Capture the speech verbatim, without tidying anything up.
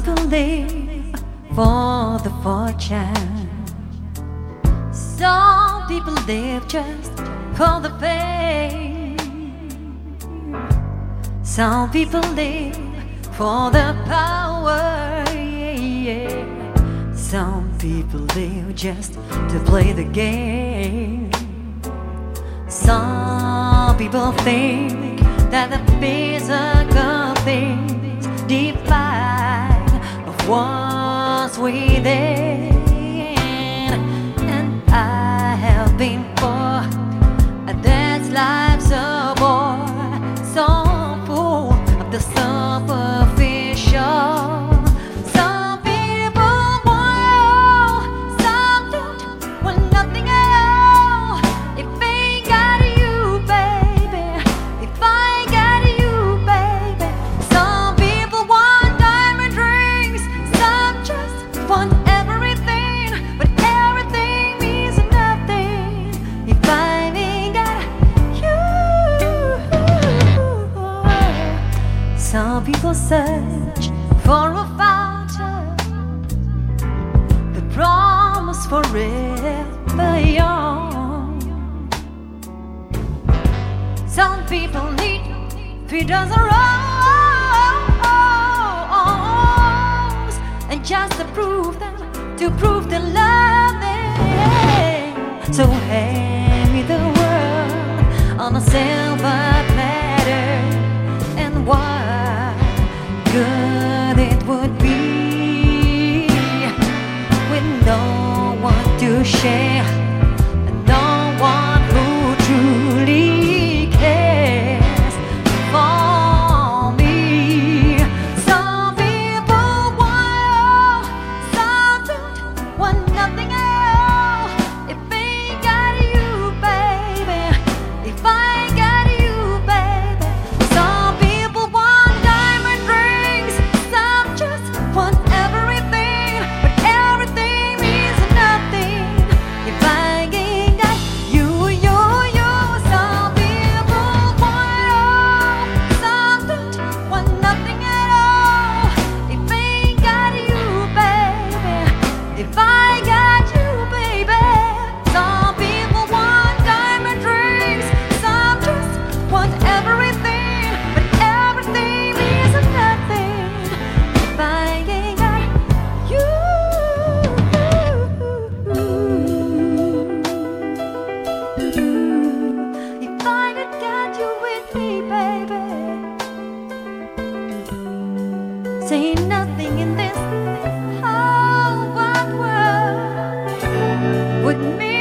people live for the fortune. Some people live just for the fame. Some people live for the power. Yeah, yeah. Some people live just to play the game. Some people think that the physical things define of what's within. And I have been for a dance life so bored, so full of the superficial. Some people want, some don't want nothing at all. If ain't got you, baby, if I ain't got you, baby. Some people want diamond rings, some just want everything, but everything means nothing if I ain't got you. Some people search for a fountain, the promise forever young. Some people need three dozen roses, and just to prove them, to prove they love them. So hand me the world on a silver platter, and what good it would be with no one to share, and no one who truly cares for me. Some people want, some don't want nothing at all. If ain't got you, baby, if I ain't got you, baby. Some people want diamond rings, some just want everything, but everything means nothing if I ain't got you, you, you. Some people want all, some don't want nothing at all. If ain't got you, baby, if I got you, baby. Some people want diamond rings, some just want everything, but everything means nothing if I ain't got you. If I ain't got you with me, baby, say nothing in this whole wide world would mean